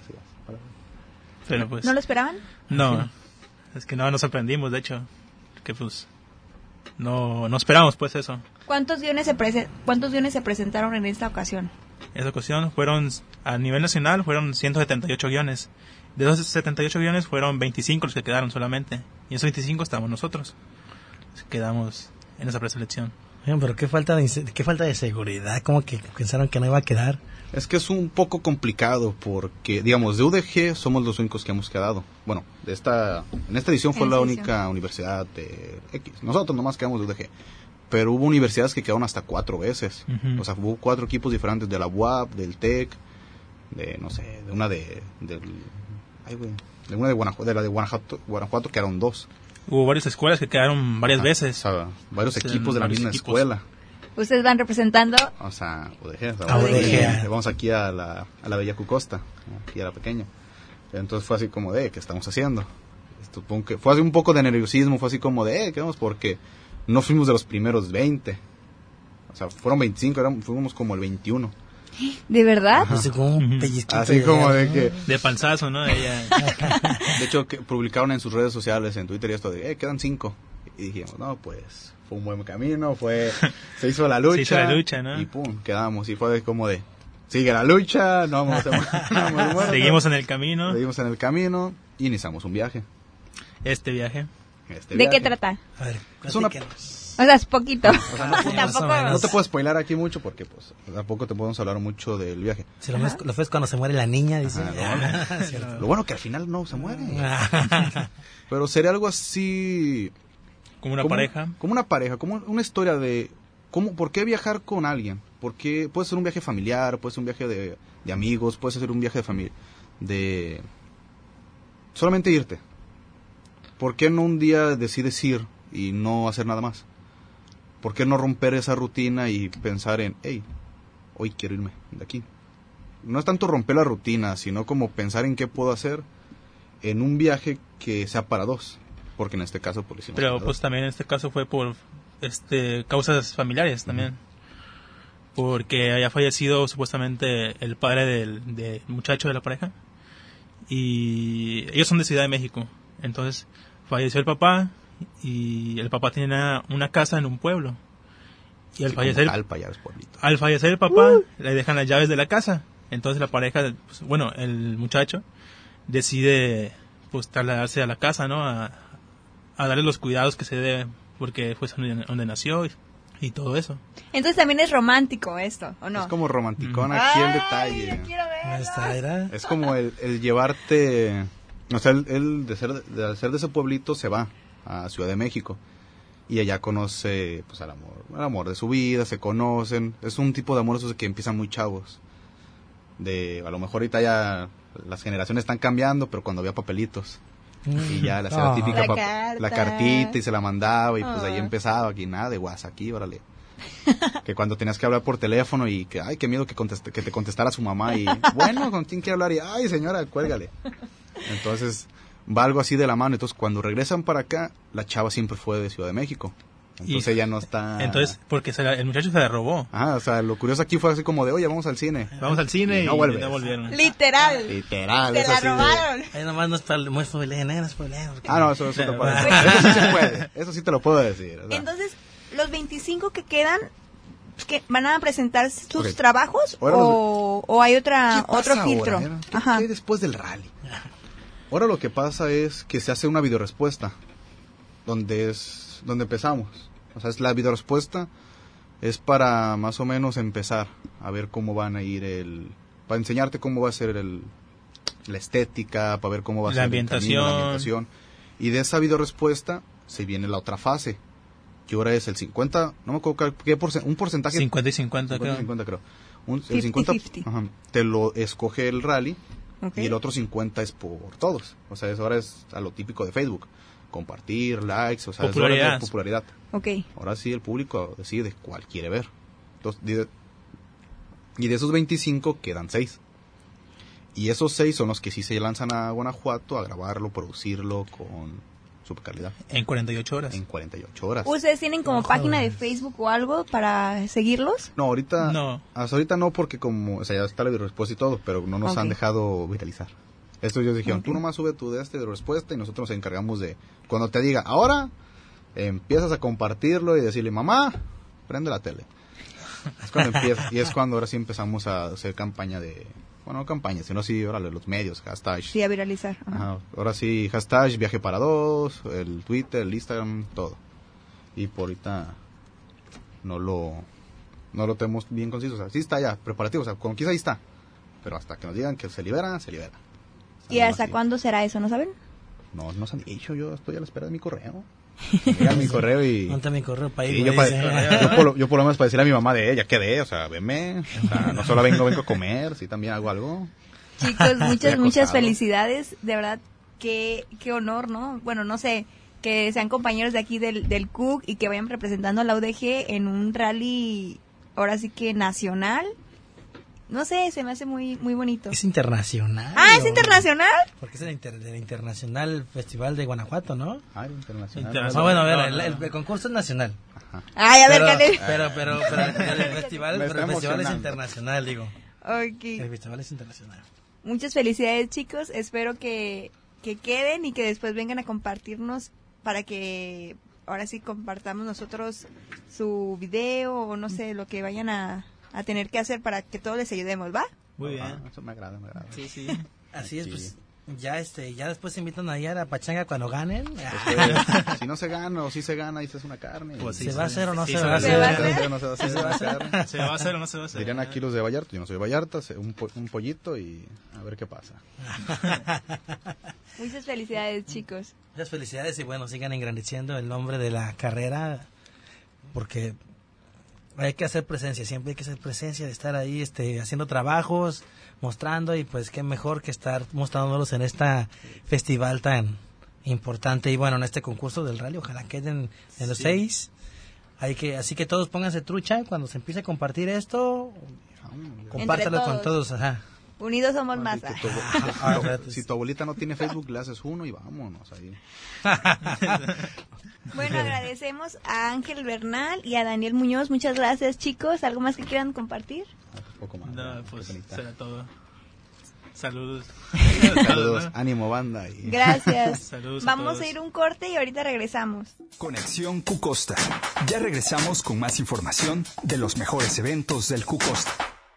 Pero pues... ¿No lo esperaban? No, es que no, nos sorprendimos, de hecho, que pues no esperamos pues eso. ¿Cuántos guiones se presentaron en esta ocasión? En esa ocasión a nivel nacional fueron 178 guiones. De esos 78 guiones fueron 25 los que quedaron solamente. Y esos 25 estábamos nosotros. Quedamos en esa preselección. Oigan, pero qué falta de seguridad, como que pensaron que no iba a quedar. Es que es un poco complicado porque, digamos, de UDG somos los únicos que hemos quedado. Bueno, en esta edición fue la única universidad de X. Nosotros nomás quedamos de UDG. Pero hubo universidades que quedaron hasta 4 veces. Uh-huh. O sea, hubo 4 equipos diferentes de la UAP, del TEC, de, no sé, de una de Guanajuato quedaron 2. Hubo varias escuelas que quedaron varias veces. O sea, varios equipos de la misma escuela. ¿Ustedes van representando? O sea, UDG. UDG. Vamos aquí a la Bella Cucosta, aquí a la pequeña. Entonces fue así como de, ¿qué estamos haciendo? Supongo que fue así un poco de nerviosismo, fue así como de, ¿qué vamos? Porque no fuimos de los primeros 20. O sea, fueron 25, fuimos como el 21. ¿De verdad? Así como un pellizquito. Así como de que... De panzazo, ¿no? Ella... De hecho, que publicaron en sus redes sociales, en Twitter y esto de, quedan 5. Y dijimos, no, pues, fue un buen camino, se hizo la lucha. Se hizo la lucha, ¿no? Y pum, quedamos. Y fue como de, sigue la lucha, no vamos a Seguimos en el camino. Seguimos en el camino y iniciamos un viaje. Este viaje. ¿De qué trata? A ver, es una... O sea, es poquito. O sea, no te puedo spoilar aquí mucho porque pues tampoco te podemos hablar mucho del viaje. Si lo ves cuando se muere la niña, dice. Lo bueno que al final no se muere. Pero sería algo así... Como una pareja. Como una pareja, como una historia de... ¿Por qué viajar con alguien? Porque puede ser un viaje familiar, puede ser un viaje de amigos, puede ser un viaje de familia. De... Solamente irte. ¿Por qué no un día decides ir y no hacer nada más? ¿Por qué no romper esa rutina y pensar en, hey, hoy quiero irme de aquí? No es tanto romper la rutina, sino como pensar en qué puedo hacer en un viaje que sea para 2. Porque en este caso, por hicimos. Pero pues también en este caso fue por causas familiares también. Porque haya fallecido supuestamente el padre del muchacho de la pareja. Y ellos son de Ciudad de México. Entonces falleció el papá. Y el papá tenía una casa en un pueblo. Y al fallecer el papá, le dejan las llaves de la casa. Entonces la pareja, pues, bueno, el muchacho decide pues trasladarse a la casa, ¿no? A darle los cuidados que se debe, porque fue donde nació y todo eso. Entonces también es romántico esto, ¿o no? Es como romanticón aquí el detalle. Quiero verlo. Es como el llevarte, o sea, el de ser de ese pueblito se va a Ciudad de México y allá conoce pues al amor de su vida, se conocen. Es un tipo de amor esos que empiezan muy chavos, a lo mejor ahorita ya las generaciones están cambiando, pero cuando había papelitos y ya la típica la cartita y se la mandaba y pues ahí empezaba, aquí nada de WhatsApp, aquí órale. Que cuando tenías que hablar por teléfono y que ay, qué miedo que te contestara su mamá y bueno, ¿con quién quiere hablar? Y ay, señora, cuélgale. Entonces va algo así de la mano. Entonces cuando regresan para acá, la chava siempre fue de Ciudad de México. Entonces ella no está... Entonces, porque el muchacho se la robó. O sea, lo curioso aquí fue así como de, oye, vamos al cine. Vamos al cine y no volvieron. Literal. Te la robaron. Ahí nomás no es spoiler. No, eso te puede decir. Eso sí se puede. Eso sí te lo puedo decir. ¿Verdad? Entonces, los 25 que quedan, ¿que van a presentar sus trabajos o hay otro filtro? ¿Qué hay después del rally? Ahora lo que pasa es que se hace una videorespuesta donde empezamos. O sea, es la videorespuesta es para más o menos empezar a ver cómo van a ir para enseñarte cómo va a ser la estética, para ver cómo va a ser la ambientación. Y de esa videorespuesta se viene la otra fase, que ahora es el 50, no me acuerdo qué un porcentaje. 50 y 50 creo. El 50 te lo escoge el rally. Okay. Y el otro 50 es por todos. O sea, ahora es a lo típico de Facebook. Compartir, likes, o sea, es popularidad. Okay. Ahora sí el público decide cuál quiere ver. Entonces, y de esos 25 quedan 6. Y esos 6 son los que sí se lanzan a Guanajuato a grabarlo, producirlo con super calidad. En 48 horas. En 48 horas. ¿Ustedes tienen como página de Facebook o algo para seguirlos? No, ahorita no, porque como, o sea, ya está la respuesta y todo, pero no nos han dejado viralizar. Estos ellos dijeron, tú nomás sube tu de respuesta y nosotros nos encargamos de, cuando te diga, ahora, empiezas a compartirlo y decirle, mamá, prende la tele. Es cuando empieza, y es cuando ahora sí empezamos a hacer campaña de, bueno, no campaña, sino sí, órale, los medios, hashtag. Sí, a viralizar. Ajá, ahora sí, hashtag, viaje para dos, el Twitter, el Instagram, todo. Y por ahorita no lo tenemos bien conciso, o sea, sí está ya, preparativo, o sea, como quizá ahí está, pero hasta que nos digan que se libera, se libera. ¿Y hasta cuándo será eso, no saben? No se han dicho, yo estoy a la espera de mi correo. Llega mi correo y... Monta mi correo para ir. Yo por lo menos para decirle a mi mamá de ella, quedé, o sea, venme, o sea, no solo vengo a comer, sí también hago algo. Chicos, muchas felicidades, de verdad, qué honor, ¿no? Bueno, no sé, que sean compañeros de aquí del CUC y que vayan representando a la UDG en un rally, ahora sí que nacional. No sé, se me hace muy bonito. Es internacional. Ah, ¿es internacional? Porque es el Internacional Festival de Guanajuato, ¿no? Ah, el internacional. Bueno, a ver, el concurso es nacional. Ajá. Ay, a ver, Cale. Pero el festival es internacional, digo. Okay. El festival es internacional. Muchas felicidades, chicos. Espero que queden y que después vengan a compartirnos para que ahora sí compartamos nosotros su video o no sé, lo que vayan a tener que hacer para que todos les ayudemos, ¿va? Muy bien. Eso me agrada. Sí. Así es, pues ya después se invitan a la pachanga cuando ganen. Si no se gana o si se gana, dices una carne. Pues ¿se va a hacer o no sí, se va a hacer? ¿Se va a hacer o no se va a hacer? Dirían aquí los de Vallarta, yo no soy de Vallarta, un pollito y a ver qué pasa. Muchas felicidades, chicos. Muchas felicidades y bueno, sigan engrandeciendo el nombre de la carrera porque hay que hacer presencia, siempre hay que hacer presencia, de estar ahí haciendo trabajos, mostrando y pues qué mejor que estar mostrándolos en este festival tan importante y bueno, en este concurso del rally, ojalá queden en los 6. Así que todos pónganse trucha cuando se empiece a compartir esto, compártelo con todos, ajá. Unidos somos más. Si tu abuelita no tiene Facebook, le haces uno y vámonos ahí. Bueno, agradecemos a Ángel Bernal y a Daniel Muñoz. Muchas gracias, chicos. ¿Algo más que quieran compartir? Poco más. No, pues será todo. Saludos. Saludos. Ánimo, banda. Gracias. Saludos. Vamos a ir un corte y ahorita regresamos. Conexión Q-Costa. Ya regresamos con más información de los mejores eventos del Q-Costa.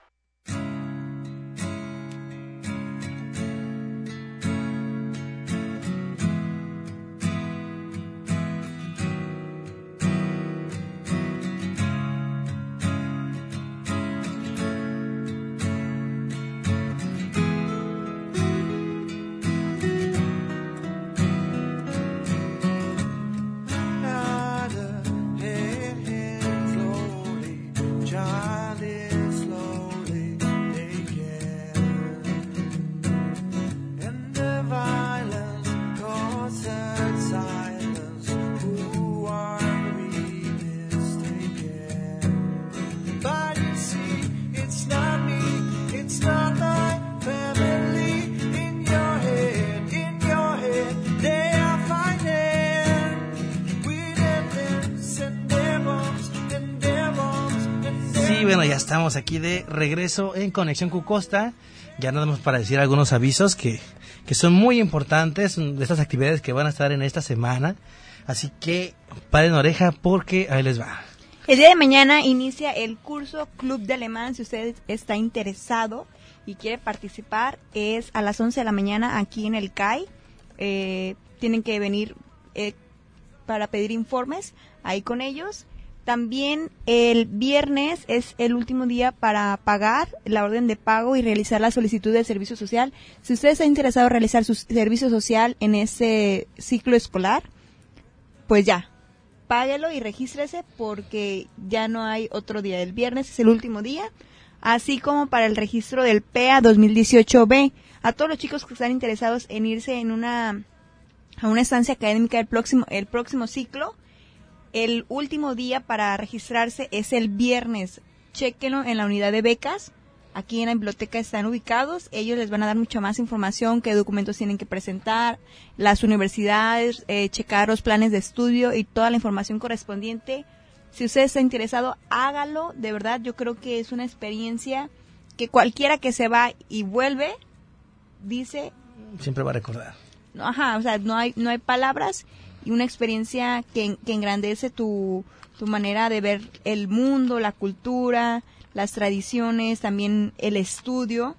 Bueno, ya estamos aquí de regreso en Conexión Q-Costa. Ya nos vamos para decir algunos avisos que son muy importantes de estas actividades que van a estar en esta semana. Así que paren oreja porque ahí les va. El día de mañana inicia el curso Club de Alemán. Si usted está interesado y quiere participar, es a las 11 de la mañana aquí en el CAI. Tienen que venir para pedir informes ahí con ellos. También el viernes es el último día para pagar la orden de pago y realizar la solicitud del servicio social. Si usted está interesado en realizar su servicio social en ese ciclo escolar, pues ya, páguelo y regístrese porque ya no hay otro día. El viernes es el último día, así como para el registro del PEA 2018B. A todos los chicos que están interesados en irse a una estancia académica el próximo ciclo, el último día para registrarse es el viernes. Chéquenlo en la unidad de becas. Aquí en la biblioteca están ubicados. Ellos les van a dar mucha más información, qué documentos tienen que presentar, las universidades, checar los planes de estudio y toda la información correspondiente. Si usted está interesado, hágalo. De verdad, yo creo que es una experiencia que cualquiera que se va y vuelve, dice, siempre va a recordar. Ajá, o sea, no hay palabras y una experiencia que engrandece tu manera de ver el mundo, la cultura, las tradiciones, también el estudio.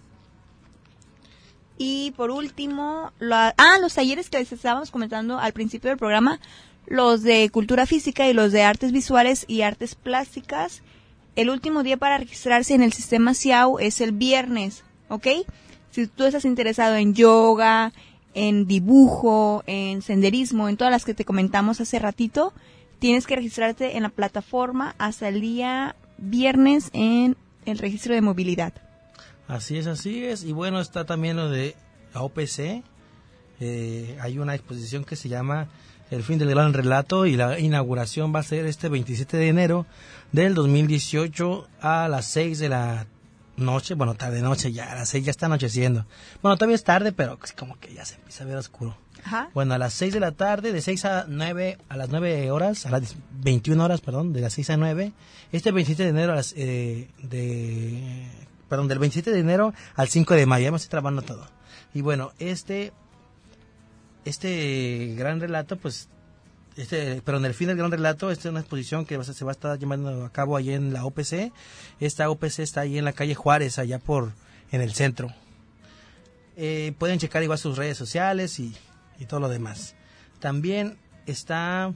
Y por último, los talleres que les estábamos comentando al principio del programa, los de cultura física y los de artes visuales y artes plásticas. El último día para registrarse en el sistema CIAU es el viernes, ¿ok? Si tú estás interesado en yoga, en dibujo, en senderismo, en todas las que te comentamos hace ratito, tienes que registrarte en la plataforma hasta el día viernes en el registro de movilidad. Así es. Y bueno, está también lo de AOPC. Hay una exposición que se llama El fin del gran relato y la inauguración va a ser este 27 de enero del 2018 a las 6 de la noche. Bueno, tarde-noche ya, a las 6 ya está anocheciendo. Bueno, todavía es tarde, pero como que ya se empieza a ver oscuro. Ajá. Bueno, a las 6 de la tarde, de 6 a 9, a las 9 horas, a las 21 horas, perdón, de las 6 a 9, este 27 de enero del 27 de enero al 5 de mayo, ya me estoy trabando todo. Y bueno, este gran relato, pues, en el fin del gran relato, esta es una exposición que se va a estar llevando a cabo allí en la OPC. Esta OPC está ahí en la calle Juárez, allá en el centro. Pueden checar igual sus redes sociales y todo lo demás. También está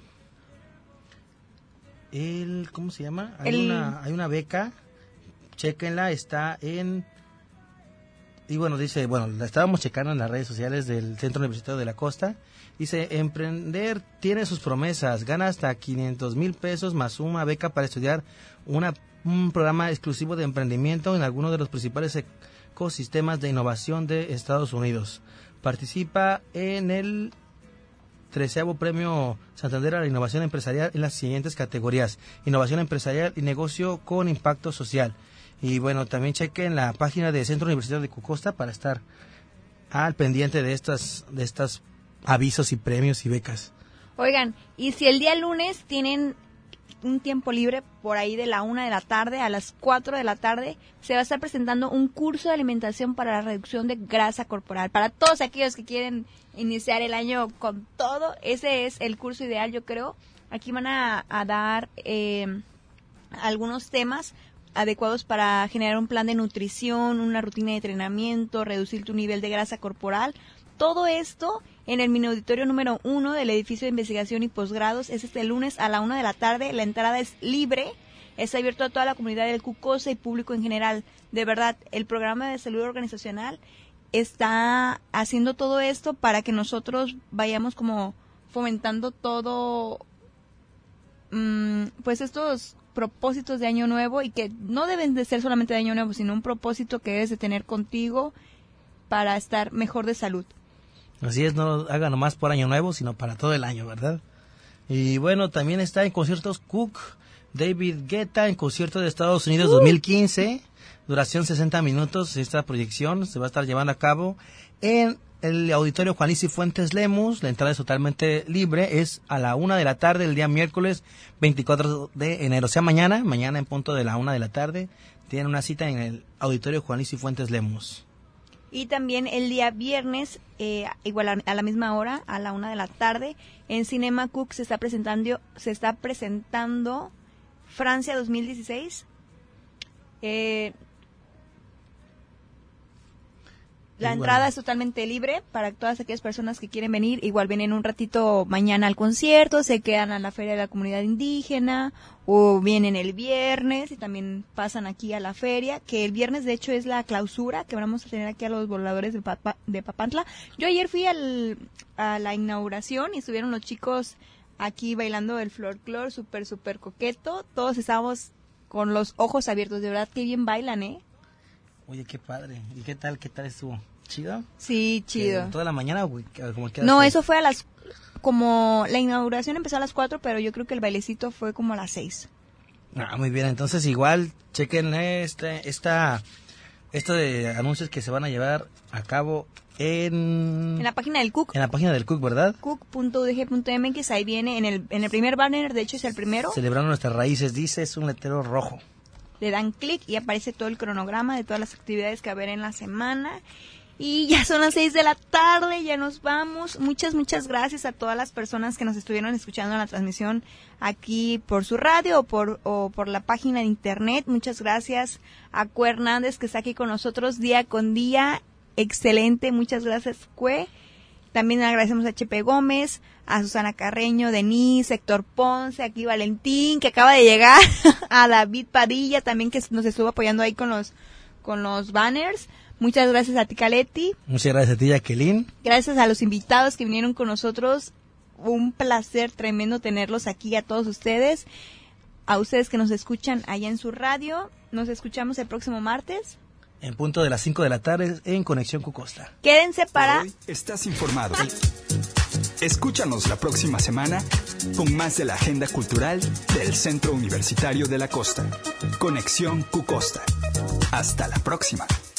¿cómo se llama? Hay una beca, chéquenla, está en... Y bueno, dice, la estábamos checando en las redes sociales del Centro Universitario de la Costa. Dice, emprender tiene sus promesas, gana hasta 500,000 pesos más una beca para estudiar un programa exclusivo de emprendimiento en alguno de los principales ecosistemas de innovación de Estados Unidos. Participa en el 13º Premio Santander a la Innovación Empresarial en las siguientes categorías: Innovación Empresarial y Negocio con Impacto Social. Y bueno, también chequen la página del Centro Universitario de Cucosta para estar al pendiente de estas avisos y premios y becas. Oigan, y si el día lunes tienen un tiempo libre por ahí de la 1 de la tarde a las 4 de la tarde, se va a estar presentando un curso de alimentación para la reducción de grasa corporal. Para todos aquellos que quieren iniciar el año con todo, ese es el curso ideal, yo creo. Aquí van a dar algunos temas adecuados para generar un plan de nutrición, una rutina de entrenamiento, reducir tu nivel de grasa corporal. Todo esto en el mini auditorio número 1 del edificio de investigación y posgrados. Es este lunes a la 1 de la tarde. La entrada es libre. Está abierto a toda la comunidad del Cucosa y público en general. De verdad, el programa de salud organizacional está haciendo todo esto para que nosotros vayamos como fomentando todo, pues estos propósitos de año nuevo, y que no deben de ser solamente de año nuevo, sino un propósito que debes de tener contigo para estar mejor de salud. Así es, no lo haga nomás por año nuevo, sino para todo el año, ¿verdad? Y bueno, también está en conciertos Cook, David Guetta, en concierto de Estados Unidos 2015, duración 60 minutos. Esta proyección se va a estar llevando a cabo en el auditorio Juan Luis Fuentes Lemus. La entrada es totalmente libre, es a la 1 de la tarde el día miércoles 24 de enero, o sea mañana en punto de la 1 de la tarde, tienen una cita en el auditorio Juan Luis Fuentes Lemus. Y también el día viernes, igual a la misma hora, a la 1 de la tarde, en Cinema Cook se está presentando Francia 2016. La entrada es totalmente libre para todas aquellas personas que quieren venir. Igual vienen un ratito mañana al concierto, se quedan a la Feria de la Comunidad Indígena, o vienen el viernes y también pasan aquí a la feria, que el viernes de hecho es la clausura que vamos a tener aquí a los voladores de Papantla. Yo ayer fui a la inauguración y estuvieron los chicos aquí bailando el folclore, súper coqueto. Todos estábamos con los ojos abiertos, de verdad que bien bailan, ¿eh? Oye, qué padre. ¿Y qué tal estuvo? ¿Chido? Sí, chido. ¿Toda la mañana o como no, eso fue como la inauguración empezó a las 4, pero yo creo que el bailecito fue como a las 6. Ah, muy bien. Entonces igual chequen estos de anuncios que se van a llevar a cabo en la página del Cook. En la página del Cook, ¿verdad? cook.udg.mx, ahí viene en el primer banner, de hecho es el primero. Celebrando nuestras raíces, dice, es un letrero rojo. Le dan clic y aparece todo el cronograma de todas las actividades que va a haber en la semana. Y ya son las 6 de la tarde, ya nos vamos. Muchas gracias a todas las personas que nos estuvieron escuchando en la transmisión aquí por su radio o por la página de internet. Muchas gracias a Cue Hernández, que está aquí con nosotros día con día. Excelente, muchas gracias, Cue. También agradecemos a HP Gómez, a Susana Carreño, Denise, Héctor Ponce, aquí Valentín, que acaba de llegar, a David Padilla también, que nos estuvo apoyando ahí con los banners. Muchas gracias a ti, Caletti. Muchas gracias a ti, Jacqueline. Gracias a los invitados que vinieron con nosotros. Un placer tremendo tenerlos aquí, a todos ustedes. A ustedes que nos escuchan allá en su radio. Nos escuchamos el próximo martes. En punto de las 5 de la tarde en Conexión Cucosta. Quédense para... Hoy estás informado. Escúchanos la próxima semana con más de la agenda cultural del Centro Universitario de la Costa. Conexión Cucosta. Hasta la próxima.